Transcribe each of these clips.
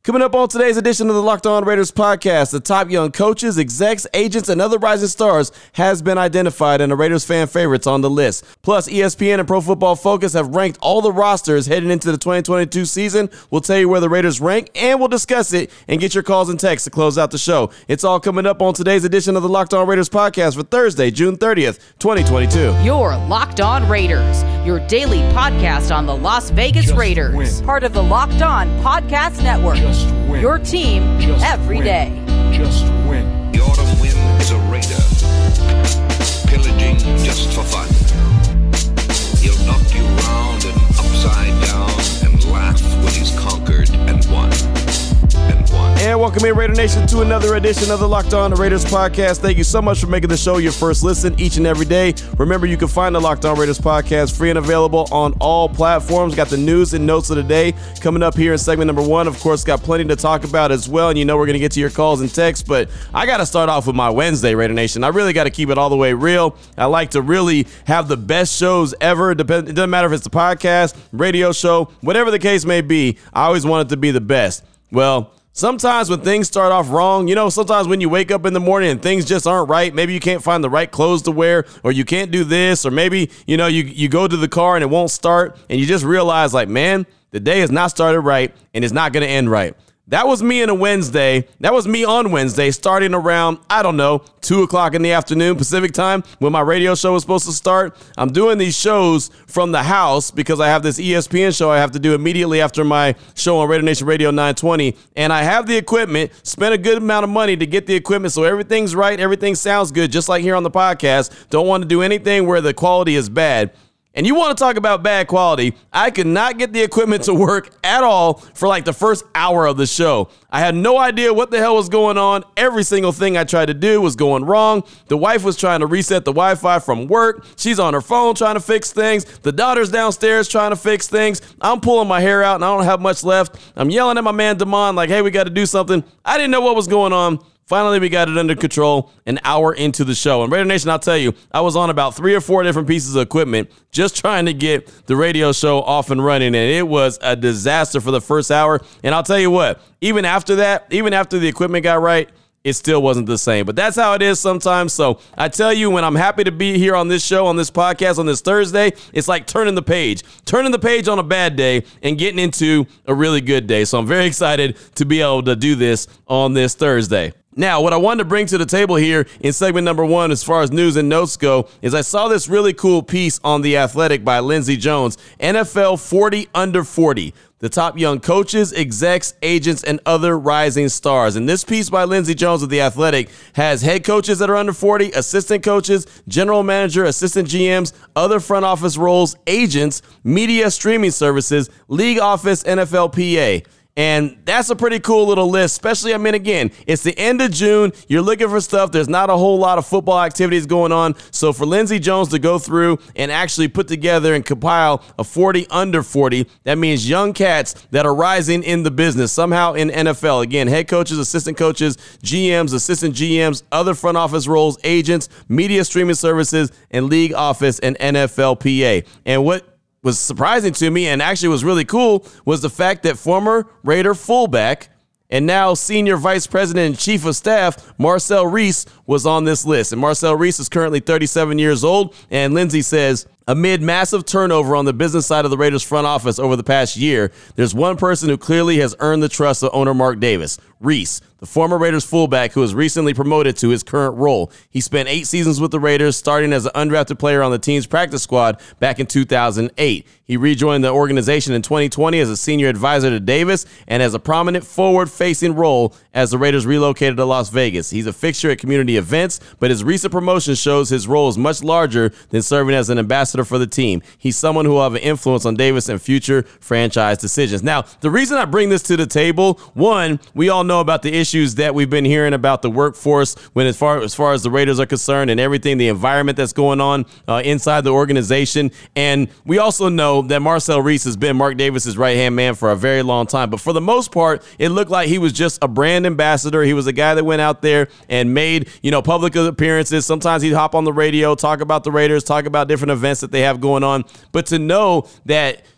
Coming up on today's edition of the Locked On Raiders podcast, the top young coaches, execs, agents, and other rising stars has been identified and the Raiders fan favorites on the list. Plus, ESPN and Pro Football Focus have ranked all the rosters heading into the 2022 season. We'll tell you where the Raiders rank, and we'll discuss it and get your calls and texts to close out the show. It's all coming up on today's edition of the Locked On Raiders podcast for Thursday, June 30th, 2022. You're Locked On Raiders, your daily podcast on the Las Vegas Raiders. Part of the Locked On Podcast Network. Your team every day. Just win. The autumn wind is a raider, pillaging just for fun. He'll knock you round and upside down and laugh when he's conquered and won. And welcome in, Raider Nation, to another edition of the Locked On Raiders podcast. Thank you so much for making the show your first listen each and every day. Remember, you can find the Locked On Raiders podcast free and available on all platforms. Got the news and notes of the day coming up here in segment number one. Of course, got plenty to talk about as well. And you know we're going to get to your calls and texts. But I got to start off with my Wednesday, Raider Nation. I really got to keep it all the way real. I like to really have the best shows ever. It doesn't matter if it's the podcast, radio show, whatever the case may be. I always want it to be the best. Well, sometimes when things start off wrong, sometimes when you wake up in the morning and things just aren't right, maybe you can't find the right clothes to wear, or you can't do this, or maybe, you go to the car and it won't start, and you just realize, man, the day has not started right and it's not going to end right. That was me on Wednesday, starting around, 2 o'clock in the afternoon Pacific time when my radio show was supposed to start. I'm doing these shows from the house because I have this ESPN show I have to do immediately after my show on Raider Nation Radio 920. And I have the equipment, spent a good amount of money to get the equipment so everything's right, everything sounds good, just like here on the podcast. Don't want to do anything where the quality is bad. And you want to talk about bad quality, I could not get the equipment to work at all for the first hour of the show. I had no idea what the hell was going on. Every single thing I tried to do was going wrong. The wife was trying to reset the Wi-Fi from work. She's on her phone trying to fix things. The daughter's downstairs trying to fix things. I'm pulling my hair out and I don't have much left. I'm yelling at my man, Damon, hey, we got to do something. I didn't know what was going on. Finally, we got it under control an hour into the show. And Raider Nation, I'll tell you, I was on about 3 or 4 different pieces of equipment just trying to get the radio show off and running. And it was a disaster for the first hour. And I'll tell you what, even after that, even after the equipment got right, it still wasn't the same. But that's how it is sometimes. So I tell you, when I'm happy to be here on this show, on this podcast, on this Thursday, it's like turning the page on a bad day and getting into a really good day. So I'm very excited to be able to do this on this Thursday. Now, what I wanted to bring to the table here in segment number one, as far as news and notes go, is I saw this really cool piece on The Athletic by Lindsey Jones, NFL 40 Under 40, the top young coaches, execs, agents, and other rising stars. And this piece by Lindsey Jones of The Athletic has head coaches that are under 40, assistant coaches, general manager, assistant GMs, other front office roles, agents, media streaming services, league office, NFLPA. And that's a pretty cool little list, especially, again, it's the end of June. You're looking for stuff. There's not a whole lot of football activities going on. So for Lindsey Jones to go through and actually put together and compile a 40 under 40, that means young cats that are rising in the business somehow in NFL. Again, head coaches, assistant coaches, GMs, assistant GMs, other front office roles, agents, media streaming services, and league office and NFLPA. And what was surprising to me and actually was really cool was the fact that former Raider fullback and now senior vice president and chief of staff Marcel Reese was on this list. And Marcel Reese is currently 37 years old. And Lindsey says, amid massive turnover on the business side of the Raiders front office over the past year, there's one person who clearly has earned the trust of owner Mark Davis, Reese, the former Raiders fullback who was recently promoted to his current role. He spent 8 seasons with the Raiders, starting as an undrafted player on the team's practice squad back in 2008. He rejoined the organization in 2020 as a senior advisor to Davis and as a prominent forward-facing role as the Raiders relocated to Las Vegas. He's a fixture at community events, but his recent promotion shows his role is much larger than serving as an ambassador for the team. He's someone who will have an influence on Davis and future franchise decisions. Now, the reason I bring this to the table, one, we all know about the issues that we've been hearing about the workforce when as far as the Raiders are concerned and everything, the environment that's going on inside the organization. And we also know that Marcel Reese has been Mark Davis's right-hand man for a very long time. But for the most part, it looked like he was just a brand ambassador. He was a guy that went out there and made, public appearances. Sometimes he'd hop on the radio, talk about the Raiders, talk about different events that they have going on. But to know that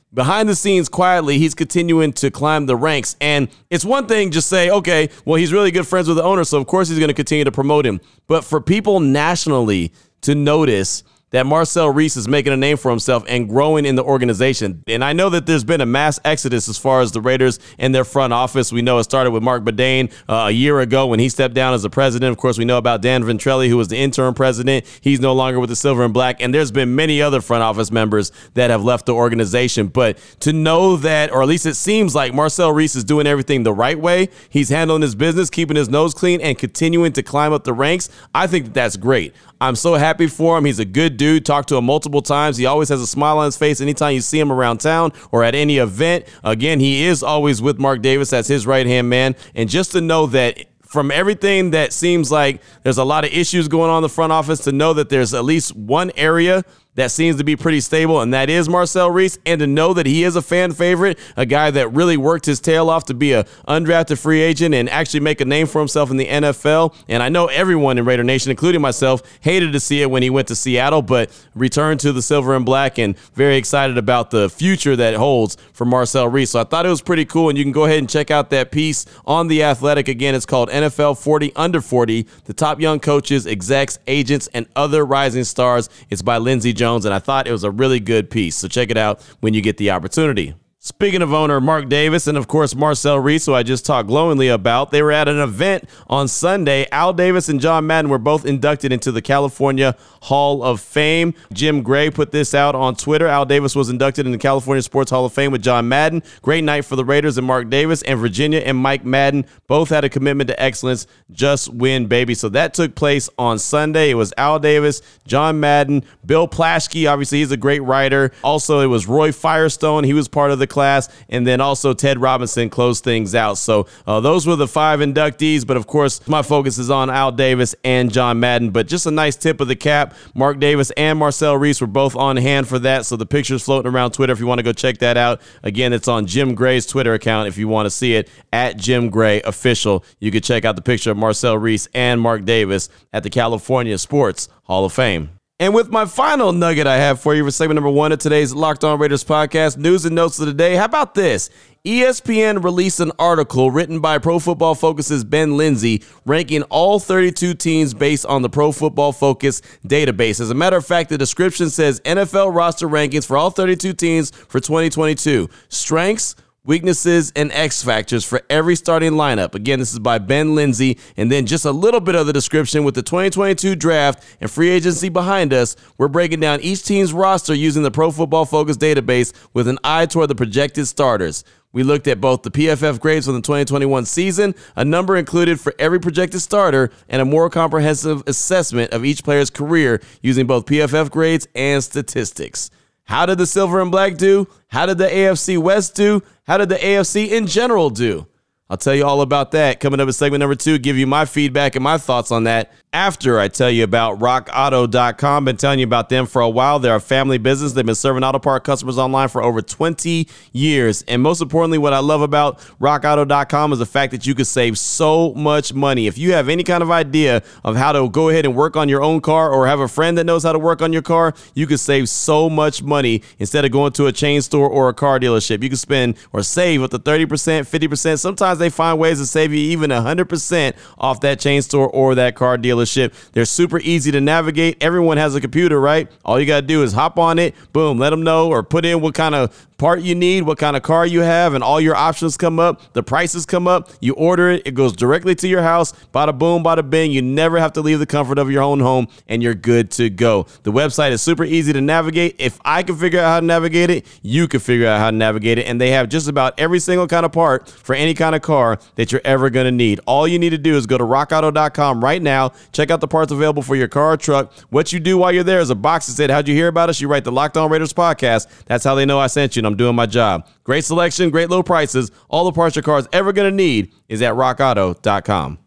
behind the scenes, quietly, he's continuing to climb the ranks. And it's one thing just say, okay, well, he's really good friends with the owner, so of course he's going to continue to promote him. But for people nationally to notice that Marcel Reece is making a name for himself and growing in the organization. And I know that there's been a mass exodus as far as the Raiders and their front office. We know it started with Mark Bedane a year ago when he stepped down as the president. Of course, we know about Dan Ventrelli, who was the interim president. He's no longer with the Silver and Black. And there's been many other front office members that have left the organization. But to know that, or at least it seems like Marcel Reece is doing everything the right way. He's handling his business, keeping his nose clean, and continuing to climb up the ranks. I think that that's great. I'm so happy for him. He's a good dude. Talked to him multiple times. He always has a smile on his face anytime you see him around town or at any event. Again, he is always with Mark Davis as his right-hand man. And just to know that from everything that seems like there's a lot of issues going on in the front office, to know that there's at least one area that seems to be pretty stable, and that is Marcel Reece, and to know that he is a fan favorite, a guy that really worked his tail off to be an undrafted free agent and actually make a name for himself in the NFL. And I know everyone in Raider Nation, including myself, hated to see it when he went to Seattle, but returned to the Silver and Black, and very excited about the future that holds for Marcel Reece. So I thought it was pretty cool, and you can go ahead and check out that piece on The Athletic. Again, it's called NFL 40 Under 40, the top young coaches, execs, agents, and other rising stars. It's by Lindsey Jones, and I thought it was a really good piece. So check it out when you get the opportunity. Speaking of owner Mark Davis and, of course, Marcel Reece, who I just talked glowingly about, they were at an event on Sunday. Al Davis and John Madden were both inducted into the California Hall of Fame. Jim Gray put this out on Twitter. Al Davis was inducted in the California Sports Hall of Fame with John Madden. Great night for the Raiders and Mark Davis. And Virginia and Mike Madden both had a commitment to excellence. Just win, baby. So that took place on Sunday. It was Al Davis, John Madden, Bill Plaschke. Obviously, he's a great writer. Also, it was Roy Firestone. He was part of the class, and then also Ted Robinson closed things out. So those were the 5 inductees, but of course my focus is on Al Davis and John Madden. But just a nice tip of the cap. Mark Davis and Marcel Reece were both on hand for that, so the picture's floating around Twitter if you want to go check that out. Again, it's on Jim Gray's Twitter account if you want to see it, at Jim Gray Official. You can check out the picture of Marcel Reece and Mark Davis at the California Sports Hall of Fame. And with my final nugget I have for you for segment number 1 of today's Locked On Raiders podcast, news and notes of the day. How about this? ESPN released an article written by Pro Football Focus's Ben Lindsay ranking all 32 teams based on the Pro Football Focus database. As a matter of fact, the description says NFL roster rankings for all 32 teams for 2022. Strengths, weaknesses, and X factors for every starting lineup. Again, this is by Ben Lindsay. And then just a little bit of the description with the 2022 draft and free agency behind us. We're breaking down each team's roster using the Pro Football Focus database with an eye toward the projected starters. We looked at both the PFF grades from the 2021 season, a number included for every projected starter, and a more comprehensive assessment of each player's career using both PFF grades and statistics. How did the Silver and Black do? How did the AFC West do? How did the AFC in general do? I'll tell you all about that coming up in segment number 2, give you my feedback and my thoughts on that after I tell you about RockAuto.com. Been telling you about them for a while. They're a family business. They've been serving auto part customers online for over 20 years. And most importantly, what I love about RockAuto.com is the fact that you can save so much money. If you have any kind of idea of how to go ahead and work on your own car or have a friend that knows how to work on your car, you can save so much money instead of going to a chain store or a car dealership. You can spend or save up to 30%, 50%. Sometimes they find ways to save you even 100% off that chain store or that car dealership. They're super easy to navigate. Everyone has a computer, right? All you got to do is hop on it, boom, let them know, or put in what kind of part you need, what kind of car you have, and all your options come up. The prices come up. You order it. It goes directly to your house. Bada boom, bada bing. You never have to leave the comfort of your own home, and you're good to go. The website is super easy to navigate. If I can figure out how to navigate it, you can figure out how to navigate it, and they have just about every single kind of part for any kind of car that you're ever going to need. All you need to do is go to rockauto.com right now. Check out the parts available for your car or truck. What you do while you're there is a box that said, how'd you hear about us? You write the Locked On Raiders podcast. That's how they know I sent you, and I'm doing my job. Great selection, great low prices. All the parts your car is ever going to need is at rockauto.com.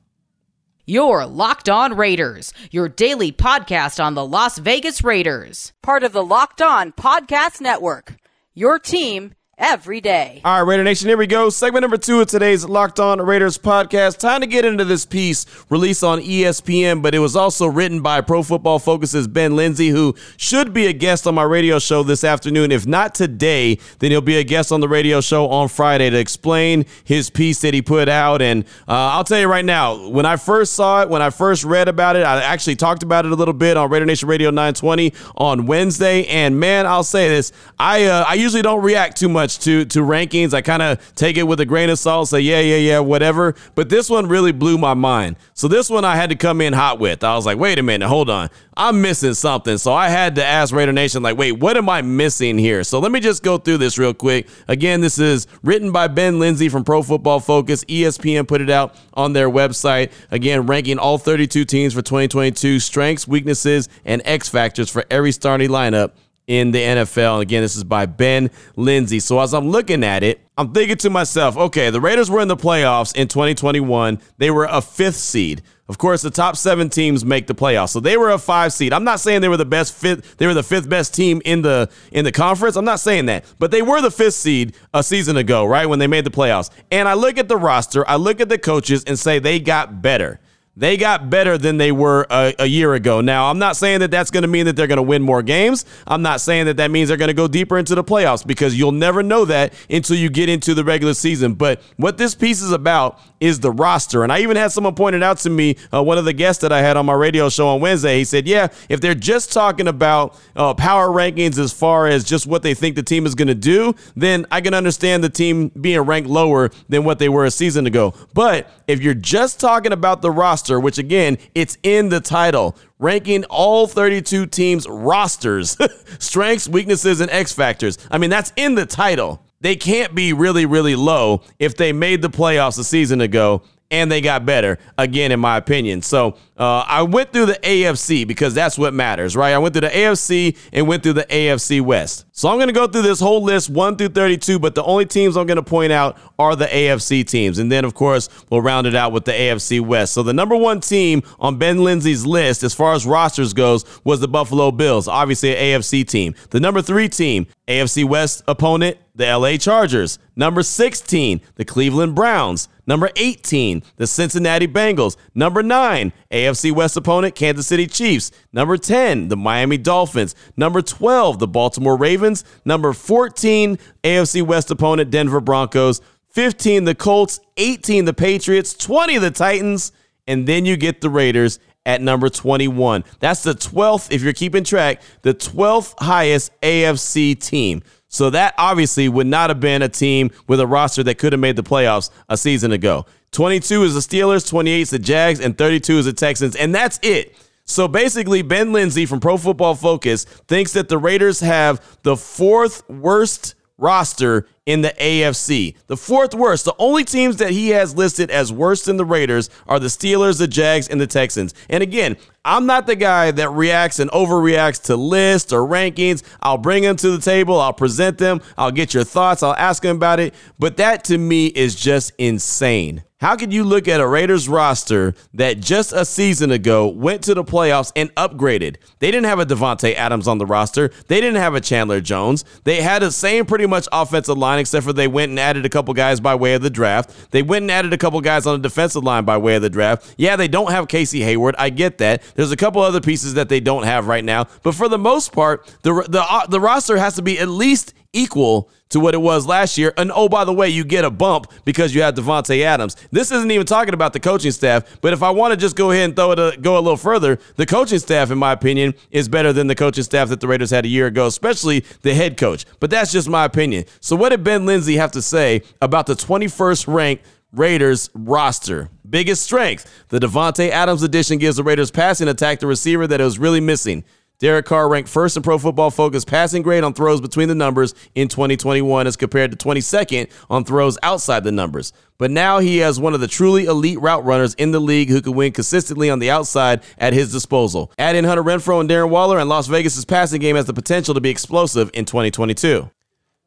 You're Locked On Raiders, your daily podcast on the Las Vegas Raiders. Part of the Locked On Podcast Network, your team every day. All right, Raider Nation, here we go. Segment number 2 of today's Locked On Raiders podcast. Time to get into this piece released on ESPN, but it was also written by Pro Football Focus's Ben Lindsay, who should be a guest on my radio show this afternoon. If not today, then he'll be a guest on the radio show on Friday to explain his piece that he put out. And I'll tell you right now, when I first saw it, when I first read about it, I actually talked about it a little bit on Raider Nation Radio 920 on Wednesday. And man, I'll say this, I usually don't react too much to rankings. I kind of take it with a grain of salt, say, yeah, whatever. But this one really blew my mind. So this one I had to come in hot with. I was like, wait a minute, hold on. I'm missing something. So I had to ask Raider Nation, like, wait, what am I missing here? So let me just go through this real quick. Again, this is written by Ben Lindsay from Pro Football Focus. ESPN put it out on their website. Again, ranking all 32 teams for 2022, strengths, weaknesses, and X factors for every starting lineup in the NFL. And again, this is by Ben Lindsay. So as I'm looking at it, I'm thinking to myself, okay, the Raiders were in the playoffs in 2021. They were a 5th seed. Of course, the top 7 teams make the playoffs. So they were a 5 seed. I'm not saying they were the best fifth. They were the 5th best team in the conference. I'm not saying that. But they were the 5th seed a season ago, right, when they made the playoffs. And I look at the roster, I look at the coaches and say they got better. They got better than they were a year ago. Now, I'm not saying that that's going to mean that they're going to win more games. I'm not saying that that means they're going to go deeper into the playoffs, because you'll never know that until you get into the regular season. But what this piece is about is the roster. And I even had someone pointed out to me, one of the guests that I had on my radio show on Wednesday, he said, yeah, if they're just talking about power rankings as far as just what they think the team is going to do, then I can understand the team being ranked lower than what they were a season ago. But if you're just talking about the roster, which again, it's in the title, ranking all 32 teams' rosters, strengths, weaknesses, and X factors. I mean, that's in the title. They can't be really, really low if they made the playoffs a season ago and they got better, again, in my opinion. So I went through the AFC because that's what matters, right? I went through the AFC and went through the AFC West. So I'm going to go through this whole list 1 through 32, but the only teams I'm going to point out are the AFC teams. And then, of course, we'll round it out with the AFC West. So the number 1 team on Ben Lindsay's list, as far as rosters goes, was the Buffalo Bills, obviously an AFC team. The number 3 team, AFC West opponent, the LA Chargers. Number 16, the Cleveland Browns. Number 18, the Cincinnati Bengals. Number 9, AFC West opponent, Kansas City Chiefs. Number 10, the Miami Dolphins. Number 12, the Baltimore Ravens. Number 14, AFC West opponent, Denver Broncos. 15, the Colts. 18, the Patriots. 20, the Titans. And then you get the Raiders at number 21. That's the 12th, if you're keeping track, the 12th highest AFC team. So that obviously would not have been a team with a roster that could have made the playoffs a season ago. 22 is the Steelers, 28 is the Jags, and 32 is the Texans, and that's it. So basically, Ben Lindsay from Pro Football Focus thinks that the Raiders have the 4th worst roster in the AFC. The 4th worst. The only teams that he has listed as worse than the Raiders are the Steelers, the Jags, and the Texans. And again, I'm not the guy that reacts and overreacts to lists or rankings. I'll bring them to the table. I'll present them. I'll get your thoughts. I'll ask them about it. But that to me is just insane. How could you look at a Raiders roster that just a season ago went to the playoffs and upgraded? They didn't have a Devontae Adams on the roster. They didn't have a Chandler Jones. They had the same pretty much offensive line, except for they went and added a couple guys by way of the draft. They went and added a couple guys on the defensive line by way of the draft. Yeah, they don't have Casey Hayward. I get that. There's a couple other pieces that they don't have right now. But for the most part, the roster has to be at least equal to what it was last year. And oh, by the way, you get a bump because you have Devontae Adams. This isn't even talking about the coaching staff, but if I want to just go ahead and go a little further, the coaching staff, in my opinion, is better than the coaching staff that the Raiders had a year ago, especially the head coach. But that's just my opinion. So what did Ben Lindsay have to say about the 21st ranked Raiders roster? Biggest strength: the Devontae Adams addition gives the Raiders passing attack the receiver that it was really missing. Derek Carr ranked 1st in Pro Football Focus passing grade on throws between the numbers in 2021 as compared to 22nd on throws outside the numbers. But now he has one of the truly elite route runners in the league who can win consistently on the outside at his disposal. Add in Hunter Renfrow and Darren Waller, and Las Vegas' passing game has the potential to be explosive in 2022.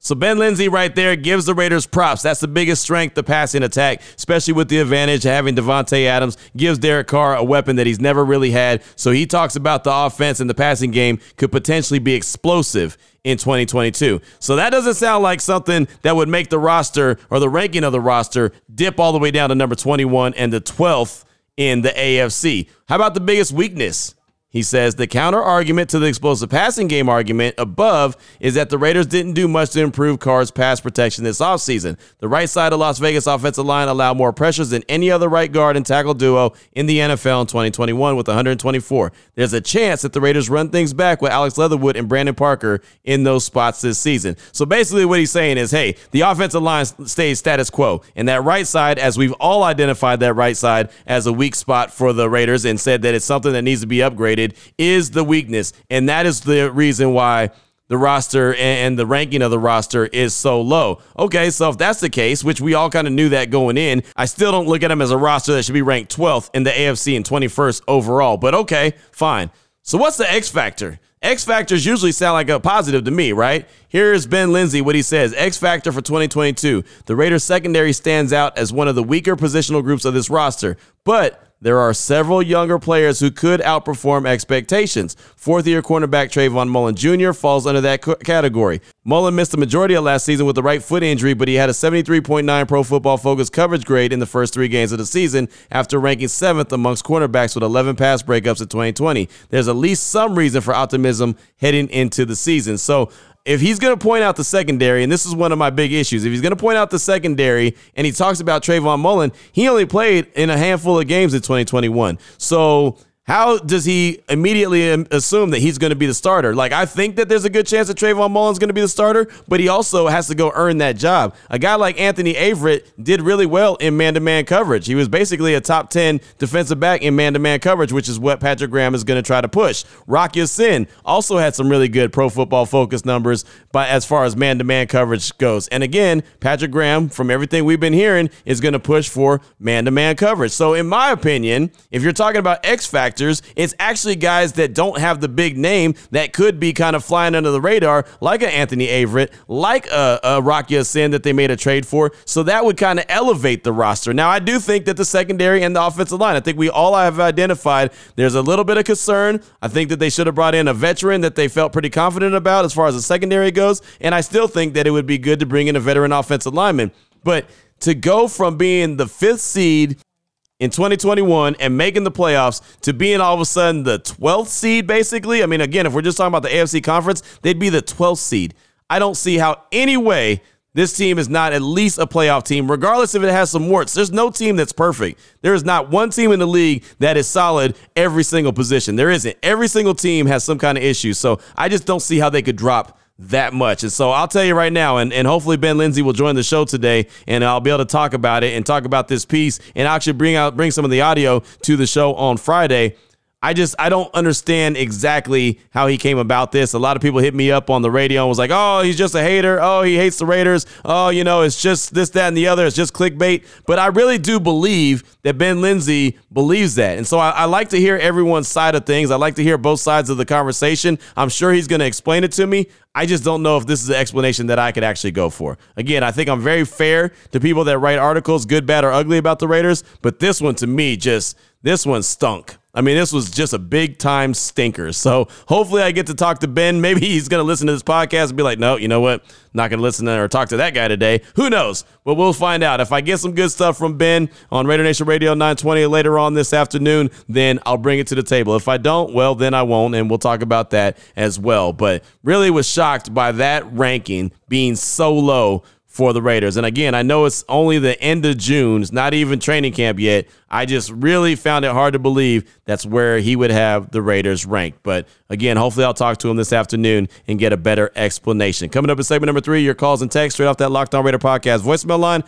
So Ben Lindsay right there gives the Raiders props. That's the biggest strength, the passing attack, especially with the advantage of having Devontae Adams, gives Derek Carr a weapon that he's never really had. So he talks about the offense and the passing game could potentially be explosive in 2022. So that doesn't sound like something that would make the roster or the ranking of the roster dip all the way down to number 21 and the 12th in the AFC. How about the biggest weakness? He says the counter argument to the explosive passing game argument above is that the Raiders didn't do much to improve Carr's pass protection this offseason. The right side of Las Vegas offensive line allowed more pressures than any other right guard and tackle duo in the NFL in 2021 with 124. There's a chance that the Raiders run things back with Alex Leatherwood and Brandon Parker in those spots this season. So basically what he's saying is, hey, the offensive line stays status quo. And that right side, as we've all identified that right side as a weak spot for the Raiders and said that it's something that needs to be upgraded, is the weakness. And that is the reason why the roster and the ranking of the roster is so low. Okay, so if that's the case, which we all kind of knew that going in, I still don't look at them as a roster that should be ranked 12th in the AFC and 21st overall. But okay, fine. So what's the X factor? X factors usually sound like a positive to me, right? Here's Ben Lindsay, what he says. X factor for 2022. The Raiders secondary stands out as one of the weaker positional groups of this roster, but there are several younger players who could outperform expectations. Fourth-year cornerback Trayvon Mullen Jr. falls under that category. Mullen missed the majority of last season with a right foot injury, but he had a 73.9 Pro Football Focus coverage grade in the first 3 games of the season after ranking 7th amongst cornerbacks with 11 pass breakups in 2020. There's at least some reason for optimism heading into the season. So if he's going to point out the secondary, and this is one of my big issues, if he's going to point out the secondary and he talks about Trayvon Mullen, he only played in a handful of games in 2021. So how does he immediately assume that he's going to be the starter? Like, I think that there's a good chance that Trayvon Mullen's going to be the starter, but he also has to go earn that job. A guy like Anthony Averett did really well in man-to-man coverage. He was basically a top 10 defensive back in man-to-man coverage, which is what Patrick Graham is going to try to push. Rock Ya-Sin also had some really good Pro Football Focus numbers as far as man-to-man coverage goes. And again, Patrick Graham, from everything we've been hearing, is going to push for man-to-man coverage. So in my opinion, if you're talking about X factor, it's actually guys that don't have the big name that could be kind of flying under the radar, like an Anthony Averett, like a Rock Ya-Sin that they made a trade for. So that would kind of elevate the roster. Now, I do think that the secondary and the offensive line, I think we all have identified there's a little bit of concern. I think that they should have brought in a veteran that they felt pretty confident about as far as the secondary goes. And I still think that it would be good to bring in a veteran offensive lineman. But to go from being the 5th seed in 2021 and making the playoffs to being all of a sudden the 12th seed, basically. I mean, again, if we're just talking about the AFC conference, they'd be the 12th seed. I don't see how any way this team is not at least a playoff team, regardless if it has some warts. There's no team that's perfect. There is not one team in the league that is solid every single position. There isn't. Every single team has some kind of issue. So I just don't see how they could drop that much. And so I'll tell you right now, and hopefully Ben Lindsay will join the show today, and I'll be able to talk about it and talk about this piece and actually bring some of the audio to the show on Friday. I don't understand exactly how he came about this. A lot of people hit me up on the radio and was like, oh, he's just a hater. Oh, he hates the Raiders. Oh, it's just this, that, and the other. It's just clickbait. But I really do believe that Ben Lindsay believes that. And so I like to hear everyone's side of things. I like to hear both sides of the conversation. I'm sure he's going to explain it to me. I just don't know if this is an explanation that I could actually go for. Again, I think I'm very fair to people that write articles, good, bad, or ugly about the Raiders. But this one, to me, this one stunk. I mean, this was just a big-time stinker. So hopefully I get to talk to Ben. Maybe he's going to listen to this podcast and be like, no, you know what? Not going to listen to or talk to that guy today. Who knows? But we'll find out. If I get some good stuff from Ben on Raider Nation Radio 920 later on this afternoon, then I'll bring it to the table. If I don't, well, then I won't, and we'll talk about that as well. But really was shocked by that ranking being so low for the Raiders. And again, I know it's only the end of June. It's not even training camp yet. I just really found it hard to believe that's where he would have the Raiders ranked. But again, hopefully I'll talk to him this afternoon and get a better explanation. Coming up in segment number 3, your calls and texts straight off that Locked On Raider podcast voicemail line,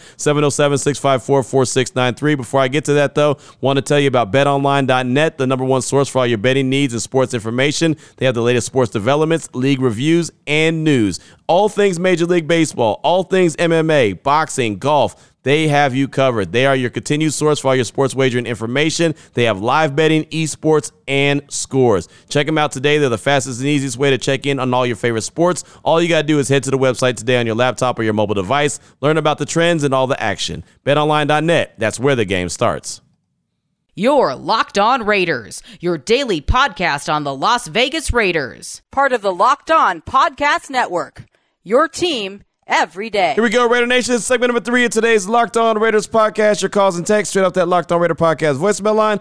707-654-4693. Before I get to that, though, want to tell you about betonline.net, the number one source for all your betting needs and sports information. They have the latest sports developments, league reviews, and news. All things Major League Baseball, all things MMA, boxing, golf, they have you covered. They are your continued source for all your sports wagering information. They have live betting, esports, and scores. Check them out today. They're the fastest and easiest way to check in on all your favorite sports. All you got to do is head to the website today on your laptop or your mobile device. Learn about the trends and all the action. BetOnline.net. That's where the game starts. Your Locked On Raiders, your daily podcast on the Las Vegas Raiders. Part of the Locked On Podcast Network, your team every day. Here we go, Raider Nation. Segment number 3 of today's Locked On Raiders podcast. Your calls and texts straight off that Locked On Raider podcast voicemail line,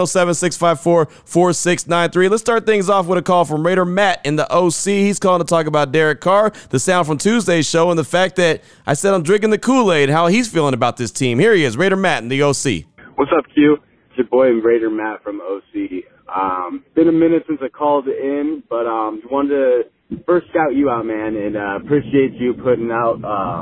707-654-4693. Let's start things off with a call from Raider Matt in the OC. He's calling to talk about Derek Carr, the sound from Tuesday's show, and the fact that I said I'm drinking the Kool-Aid, how he's feeling about this team. Here he is, Raider Matt in the OC. What's up, Q? It's your boy Raider Matt from OC. Been a minute since I called in, but just wanted to first shout you out, man, and appreciate you putting out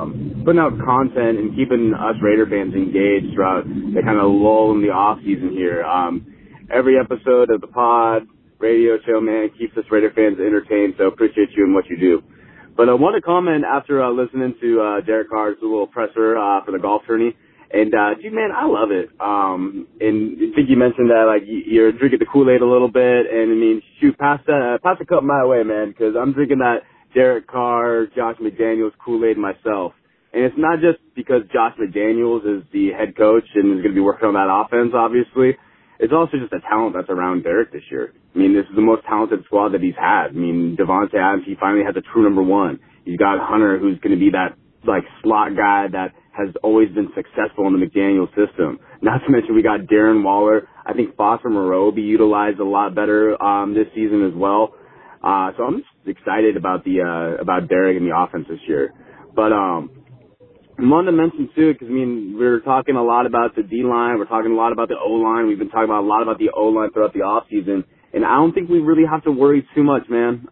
content and keeping us Raider fans engaged throughout the kind of lull in the off season here. Every episode of the pod, radio show, man, keeps us Raider fans entertained. So appreciate you and what you do. But I want to comment after listening to Derek Carr's little presser for the golf tourney. And, dude, man, I love it. And I think you mentioned that, like, you're drinking the Kool-Aid a little bit. And, I mean, shoot, pass a cup my way, man, because I'm drinking that Derek Carr, Josh McDaniels Kool-Aid myself. And it's not just because Josh McDaniels is the head coach and is going to be working on that offense, obviously. It's also just the talent that's around Derek this year. I mean, this is the most talented squad that he's had. I mean, Devontae Adams, he finally has a true number one. He's got Hunter, who's going to be that, like, slot guy that has always been successful in the McDaniel system. Not to mention we got Darren Waller. I think Foster Moreau will be utilized a lot better this season as well. So I'm just excited about Derek and the offense this year. But I wanted to mention too, because I mean we're talking a lot about the D-line, we're talking a lot about the O-line. We've been talking a lot about the O-line throughout the off season, and I don't think we really have to worry too much, man.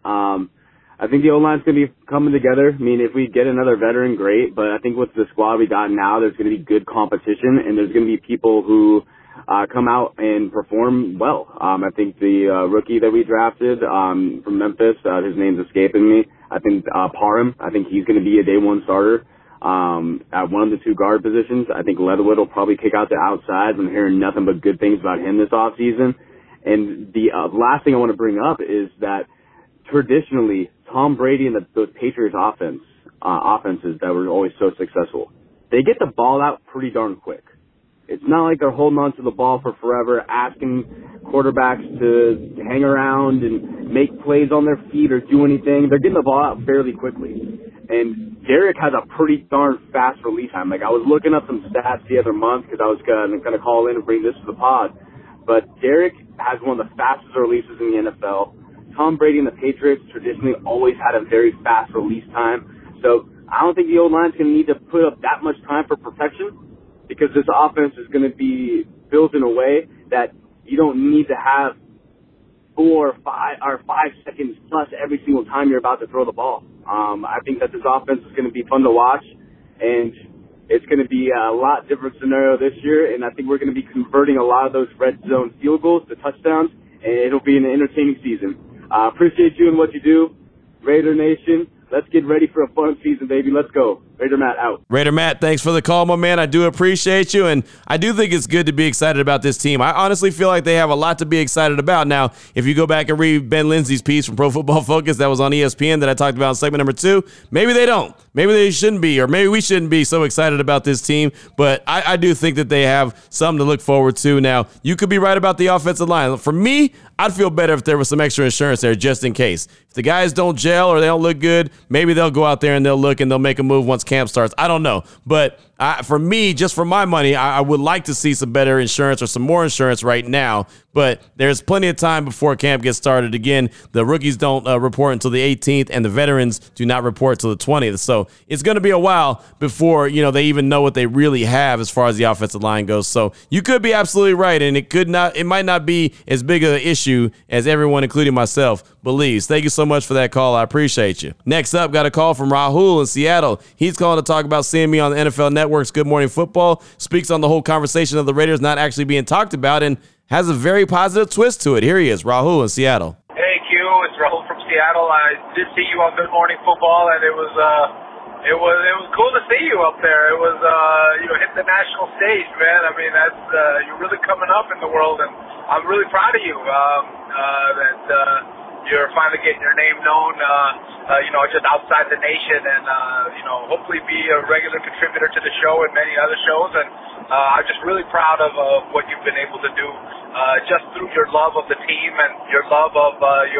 I think the O-line's going to be coming together. I mean, if we get another veteran, great. But I think with the squad we got now, there's going to be good competition, and there's going to be people who come out and perform well. I think the rookie that we drafted from Memphis, his name's escaping me. I think Parham, I think he's going to be a day one starter at one of the two guard positions. I think Leatherwood will probably kick out the outside. I'm hearing nothing but good things about him this offseason. And the last thing I want to bring up is that traditionally, Tom Brady and those Patriots offenses that were always so successful, they get the ball out pretty darn quick. It's not like they're holding on to the ball for forever, asking quarterbacks to hang around and make plays on their feet or do anything. They're getting the ball out fairly quickly. And Derek has a pretty darn fast release time. Like, I was looking up some stats the other month because I was going to call in and bring this to the pod. But Derek has one of the fastest releases in the NFL. Tom Brady and the Patriots traditionally always had a very fast release time. So I don't think the O-line's going to need to put up that much time for perfection, because this offense is going to be built in a way that you don't need to have 4 or 5 seconds plus every single time you're about to throw the ball. I think that this offense is going to be fun to watch, and it's going to be a lot different scenario this year, and I think we're going to be converting a lot of those red zone field goals to touchdowns, and it'll be an entertaining season. Appreciate you and what you do, Raider Nation. Let's get ready for a fun season, baby. Let's go. Raider Matt out. Raider Matt, thanks for the call, my man. I do appreciate you, and I do think it's good to be excited about this team. I honestly feel like they have a lot to be excited about. Now, if you go back and read Ben Lindsay's piece from Pro Football Focus that was on ESPN that I talked about in segment number 2, maybe they don't. Maybe they shouldn't be, or maybe we shouldn't be so excited about this team, but I do think that they have something to look forward to. Now, you could be right about the offensive line. For me, I'd feel better if there was some extra insurance there just in case. If the guys don't gel or they don't look good, maybe they'll go out there and they'll look and they'll make a move once camp starts. I don't know. But for me, just for my money, I would like to see some better insurance or some more insurance right now. But there's plenty of time before camp gets started. Again, the rookies don't report until the 18th, and the veterans do not report till the 20th. So it's going to be a while before they even know what they really have as far as the offensive line goes. So you could be absolutely right, and it might not be as big of an issue as everyone, including myself, believes. Thank you so much for that call. I appreciate you. Next up, got a call from Rahul in Seattle. He's calling to talk about seeing me on the NFL Network's Good Morning Football. Speaks on the whole conversation of the Raiders not actually being talked about, and has a very positive twist to it. Here he is, Rahul in Seattle. Hey, Q, it's Rahul from Seattle. I did see you on Good Morning Football, and it was It was cool to see you up there. It was hit the national stage, man. I mean, that's you're really coming up in the world, and I'm really proud of you that you're finally getting your name known. Just outside the nation, and hopefully be a regular contributor to the show and many other shows. And I'm just really proud of what you've been able to do, just through your love of the team and your love of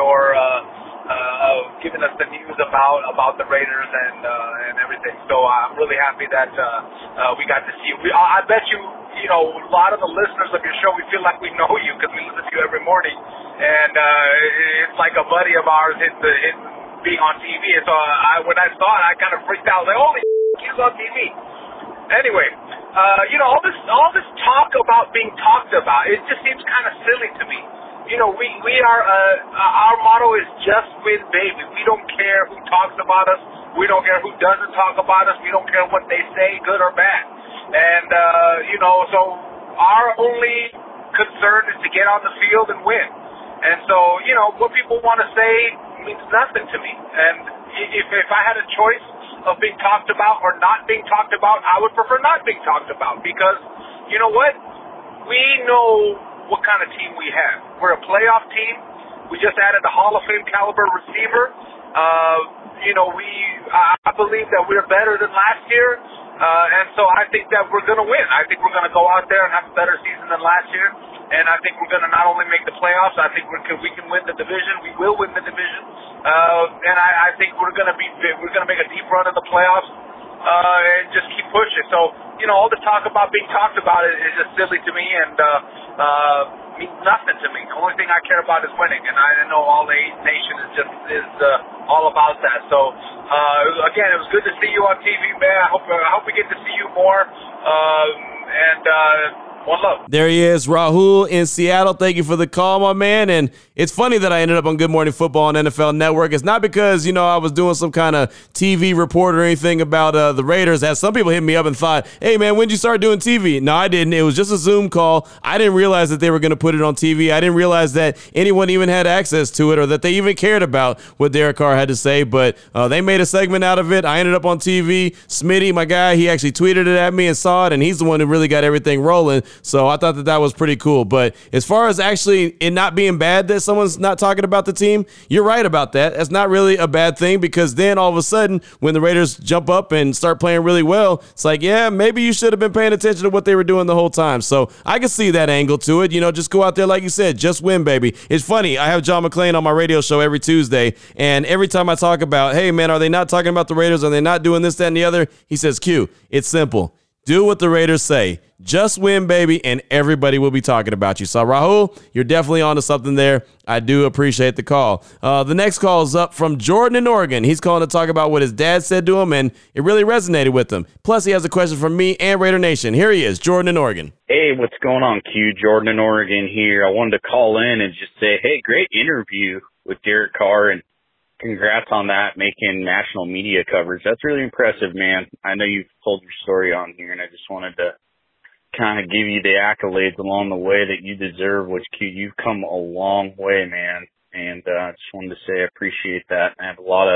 giving us the news about the Raiders and everything. So I'm really happy that we got to see you. I bet you, a lot of the listeners of your show, we feel like we know you because we listen to you every morning, and it's like a buddy of ours being on TV. And so when I saw it, I kind of freaked out. I was like, holy he's on TV. Anyway, all this talk about being talked about, it just seems kind of silly to me. We are, our motto is just win, baby. We don't care who talks about us. We don't care who doesn't talk about us. We don't care what they say, good or bad. And, so our only concern is to get on the field and win. And so, what people want to say means nothing to me. And if I had a choice of being talked about or not being talked about, I would prefer not being talked about because, you know what? We know what kind of team we have. We're a playoff team. We just added a Hall of Fame caliber receiver. I believe that we're better than last year. And so I think that we're going to win. I think we're going to go out there and have a better season than last year. And I think we're going to not only make the playoffs, I think we can win the division. We will win the division. And I think we're going to make a deep run in the playoffs. And just keep pushing. So, all the talk about being talked about is just silly to me and means nothing to me. The only thing I care about is winning, and I know all the nation is all about that. So, again, it was good to see you on TV, man. I hope we get to see you more. One love. There he is, Rahul in Seattle. Thank you for the call, my man. And it's funny that I ended up on Good Morning Football on NFL Network. It's not because, I was doing some kind of TV report or anything about the Raiders. As some people hit me up and thought, hey, man, when did you start doing TV? No, I didn't. It was just a Zoom call. I didn't realize that they were going to put it on TV. I didn't realize that anyone even had access to it or that they even cared about what Derek Carr had to say. But they made a segment out of it. I ended up on TV. Smitty, my guy, he actually tweeted it at me and saw it, and he's the one who really got everything rolling. So I thought that was pretty cool. But as far as actually it not being bad that someone's not talking about the team, you're right about that. That's not really a bad thing because then all of a sudden when the Raiders jump up and start playing really well, it's like, yeah, maybe you should have been paying attention to what they were doing the whole time. So I can see that angle to it. Just go out there, like you said, just win, baby. It's funny. I have John McClain on my radio show every Tuesday, and every time I talk about, hey, man, are they not talking about the Raiders? Are they not doing this, that, and the other? He says, Q, it's simple. Do what the Raiders say. Just win, baby, and everybody will be talking about you. So, Rahul, you're definitely onto something there. I do appreciate the call. The next call is up from Jordan in Oregon. He's calling to talk about what his dad said to him, and it really resonated with him. Plus, he has a question from me and Raider Nation. Here he is, Jordan in Oregon. Hey, what's going on, Q? Jordan in Oregon here. I wanted to call in and just say, hey, great interview with Derek Carr, and congrats on that, making national media coverage. That's really impressive, man. I know you've told your story on here, and I just wanted to kind of give you the accolades along the way that you deserve, which, Q, you've come a long way, man. And I just wanted to say I appreciate that. I have a lot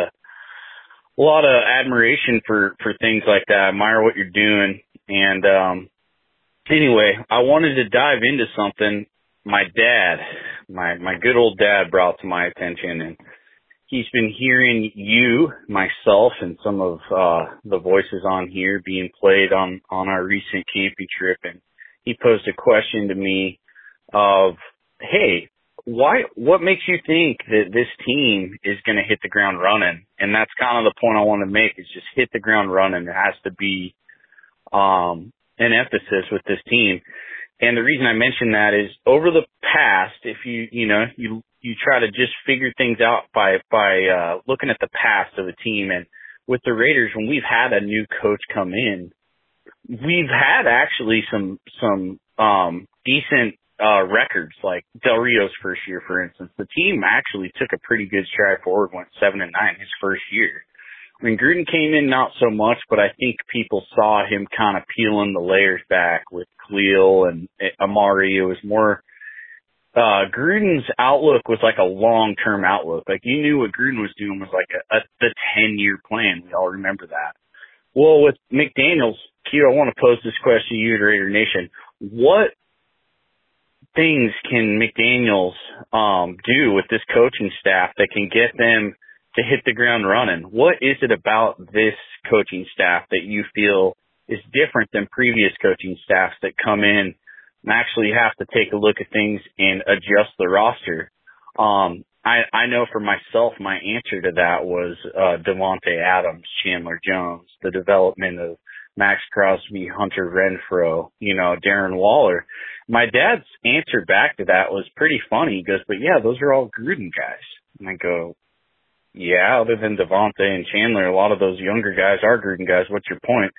of admiration for things like that. I admire what you're doing. And anyway, I wanted to dive into something my dad, my good old dad, brought to my attention, and he's been hearing you, myself, and some of the voices on here being played on our recent camping trip, and he posed a question to me of, hey, what makes you think that this team is going to hit the ground running? And that's kind of the point I want to make, is just hit the ground running. There has to be an emphasis with this team. And the reason I mention that is over the past, if you try to just figure things out by looking at the past of the team, and with the Raiders, when we've had a new coach come in, we've had actually some decent records, like Del Rio's first year, for instance. The team actually took a pretty good stride forward, went 7-9 his first year. I mean, Gruden came in not so much, but I think people saw him kind of peeling the layers back with Khalil and Amari. It was more Gruden's outlook was like a long-term outlook. Like, you knew what Gruden was doing was like the 10-year plan. We all remember that. Well, with McDaniels, Q, I want to pose this question to you to Raider Nation. What things can McDaniels do with this coaching staff that can get them to hit the ground running? What is it about this coaching staff that you feel is different than previous coaching staffs that come in and actually have to take a look at things and adjust the roster? I know for myself, my answer to that was Davante Adams, Chandler Jones, the development of Max Crosby, Hunter Renfrow, Darren Waller. My dad's answer back to that was pretty funny. He goes, but yeah, those are all Gruden guys. And I go, yeah, other than Davante and Chandler, a lot of those younger guys are Gruden guys. What's your point?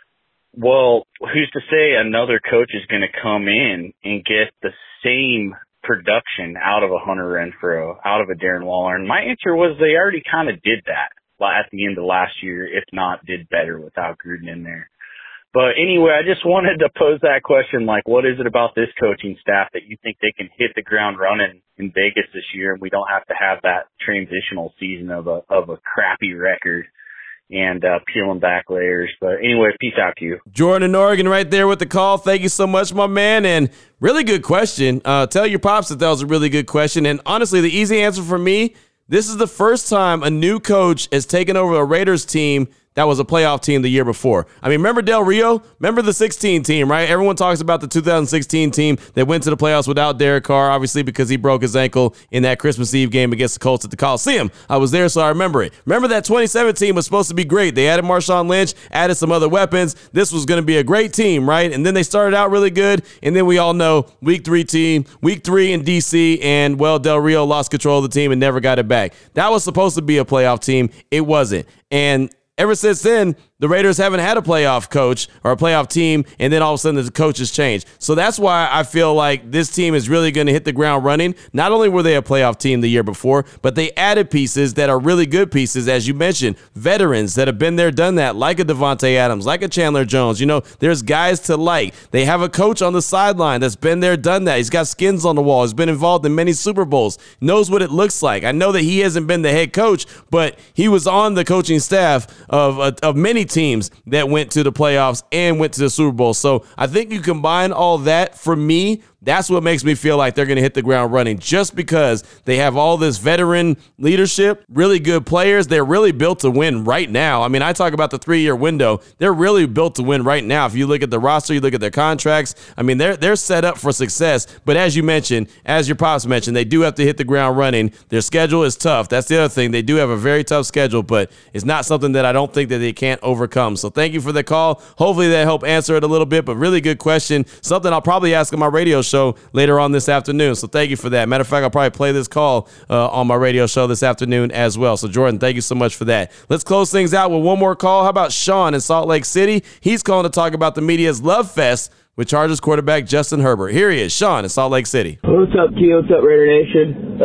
Well, who's to say another coach is going to come in and get the same production out of a Hunter Renfrow, out of a Darren Waller? And my answer was they already kind of did that at the end of last year, if not did better without Gruden in there. But anyway, I just wanted to pose that question, like, what is it about this coaching staff that you think they can hit the ground running in Vegas this year, and we don't have to have that transitional season of a crappy record and peeling back layers? But anyway, peace out to you. Jordan in Oregon right there with the call. Thank you so much, my man. And really good question. Tell your pops that was a really good question. And honestly, the easy answer for me, this is the first time a new coach has taken over a Raiders team that was a playoff team the year before. I mean, remember Del Rio? Remember the 16 team, right? Everyone talks about the 2016 team that went to the playoffs without Derek Carr, obviously because he broke his ankle in that Christmas Eve game against the Colts at the Coliseum. I was there, so I remember it. Remember that 2017 was supposed to be great. They added Marshawn Lynch, added some other weapons. This was going to be a great team, right? And then they started out really good, and then we all know week 3 in D.C., and, well, Del Rio lost control of the team and never got it back. That was supposed to be a playoff team. It wasn't. And ever since then, the Raiders haven't had a playoff coach or a playoff team, and then all of a sudden the coach has changed. So that's why I feel like this team is really going to hit the ground running. Not only were they a playoff team the year before, but they added pieces that are really good pieces, as you mentioned, veterans that have been there, done that, like a Davante Adams, like a Chandler Jones. There's guys to like. They have a coach on the sideline that's been there, done that. He's got skins on the wall. He's been involved in many Super Bowls, knows what it looks like. I know that he hasn't been the head coach, but he was on the coaching staff of many teams that went to the playoffs and went to the Super Bowl. So I think you combine all that, for me, that's what makes me feel like they're going to hit the ground running, just because they have all this veteran leadership, really good players. They're really built to win right now. I mean, I talk about the 3-year window. They're really built to win right now. If you look at the roster, you look at their contracts, I mean, they're set up for success. But as you mentioned, as your pops mentioned, they do have to hit the ground running. Their schedule is tough. That's the other thing. They do have a very tough schedule, but it's not something that I don't think that they can't overcome. So thank you for the call. Hopefully that helped answer it a little bit, but really good question. Something I'll probably ask on my radio show later on this afternoon. So thank you for that. Matter of fact, I'll probably play this call on my radio show this afternoon as well. So Jordan, thank you so much for that. Let's close things out with one more call. How about Sean in Salt Lake City? He's calling to talk about the media's love fest with Chargers quarterback Justin Herbert. Here he is, Sean in Salt Lake City. What's up, Q? What's up, Raider Nation?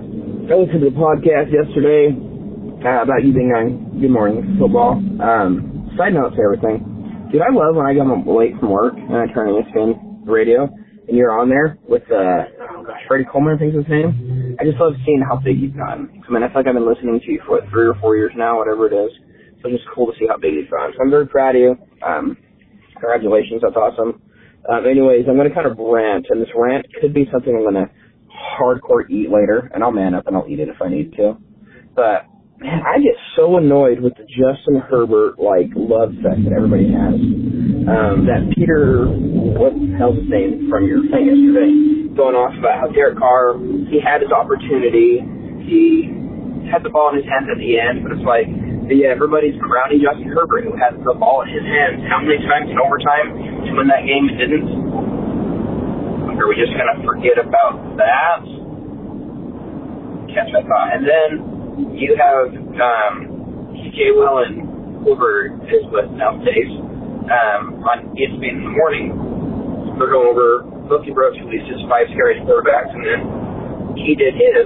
I listened to the podcast yesterday about you being on Good Morning Football. Side note to everything. Dude, I love when I come late from work and I turn on ESPN radio and you're on there with, Freddie Coleman, I think is his name. I just love seeing how big he's gotten. I mean, I feel like I've been listening to you for 3 or 4 years now, whatever it is. So it's just cool to see how big he's gotten. So I'm very proud of you. Congratulations, that's awesome. Anyways, I'm going to kind of rant, and this rant could be something I'm going to hardcore eat later, and I'll man up and I'll eat it if I need to. But, man, I get so annoyed with the Justin Herbert, love fest that everybody has. That Peter, what the hell's his name from your thing yesterday, going off about how Derek Carr, he had his opportunity, he had the ball in his hands at the end, but it's like, yeah, everybody's crowning Justin Herbert, who has the ball in his hands how many times in overtime to win that game and didn't? Are we just going to forget about that? Catch my thought. And then you have TJ Will and whoever is with nowadays on ESPN in the morning. They're going over Mookie Brooks released his 5 scariest quarterbacks, and then he did his.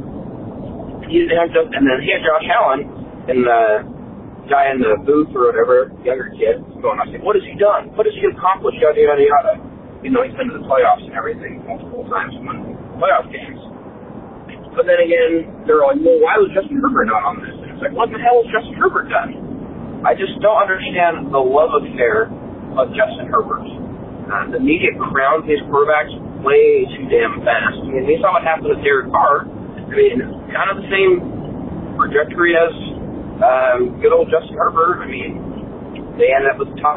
He didn't have and then he had Josh Allen and the guy in the booth or whatever, younger kid, going on saying, "What has he done? What has he accomplished? Yada yada yada." You know, he's been to the playoffs and everything multiple times, won playoff games. But then again, they're like, well, why was Justin Herbert not on this? And it's like, what the hell has Justin Herbert done? I just don't understand the love affair of Justin Herbert. The media crowns these quarterbacks way too damn fast. I mean, we saw what happened with Derek Carr. I mean, kind of the same trajectory as good old Justin Herbert. I mean, they ended up with the top,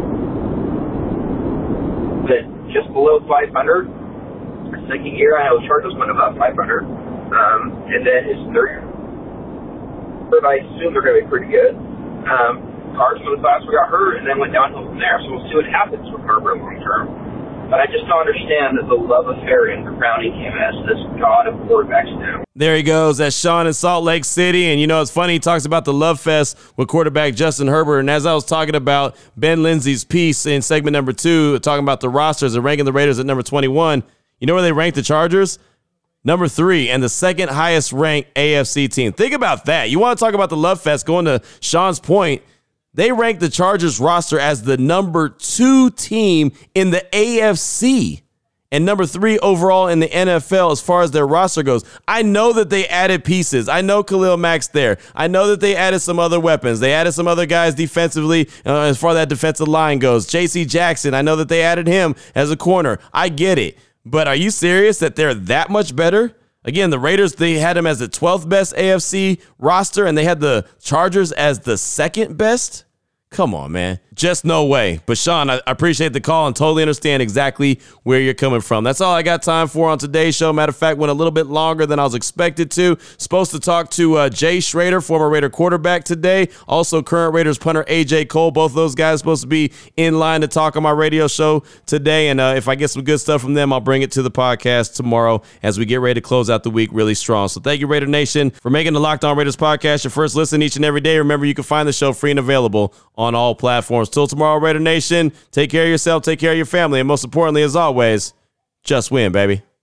but just below 500. His second year, I know Chargers went about 500. And then his third, I assume they're going to be pretty good. Carson was last we got hurt, and then went downhill from there. So we'll see what happens with Herbert long term. But I just don't understand that the love affair in crowning him as this god of quarterbacks now. There he goes. That's Sean in Salt Lake City. And, you know, it's funny. He talks about the love fest with quarterback Justin Herbert. And as I was talking about Ben Lindsay's piece in segment number 2, talking about the rosters and ranking the Raiders at number 21, you know where they ranked the Chargers? Number 3, and the second highest ranked AFC team. Think about that. You want to talk about the love fest, going to Sean's point. They ranked the Chargers roster as the number 2 team in the AFC and number 3 overall in the NFL as far as their roster goes. I know that they added pieces. I know Khalil Mack's there. I know that they added some other weapons. They added some other guys defensively as far as that defensive line goes. J.C. Jackson, I know that they added him as a corner. I get it. But are you serious that they're that much better? Again, the Raiders, they had them as the 12th best AFC roster, and they had the Chargers as the second best? Come on, man. Just no way. But, Sean, I appreciate the call and totally understand exactly where you're coming from. That's all I got time for on today's show. Matter of fact, went a little bit longer than I was expected to. Supposed to talk to Jay Schrader, former Raider quarterback today. Also, current Raiders punter A.J. Cole. Both those guys supposed to be in line to talk on my radio show today. And if I get some good stuff from them, I'll bring it to the podcast tomorrow as we get ready to close out the week really strong. So thank you, Raider Nation, for making the Locked On Raiders podcast your first listen each and every day. Remember, you can find the show free and available on all platforms. Till tomorrow, Raider Nation, take care of yourself, take care of your family, and most importantly, as always, just win, baby.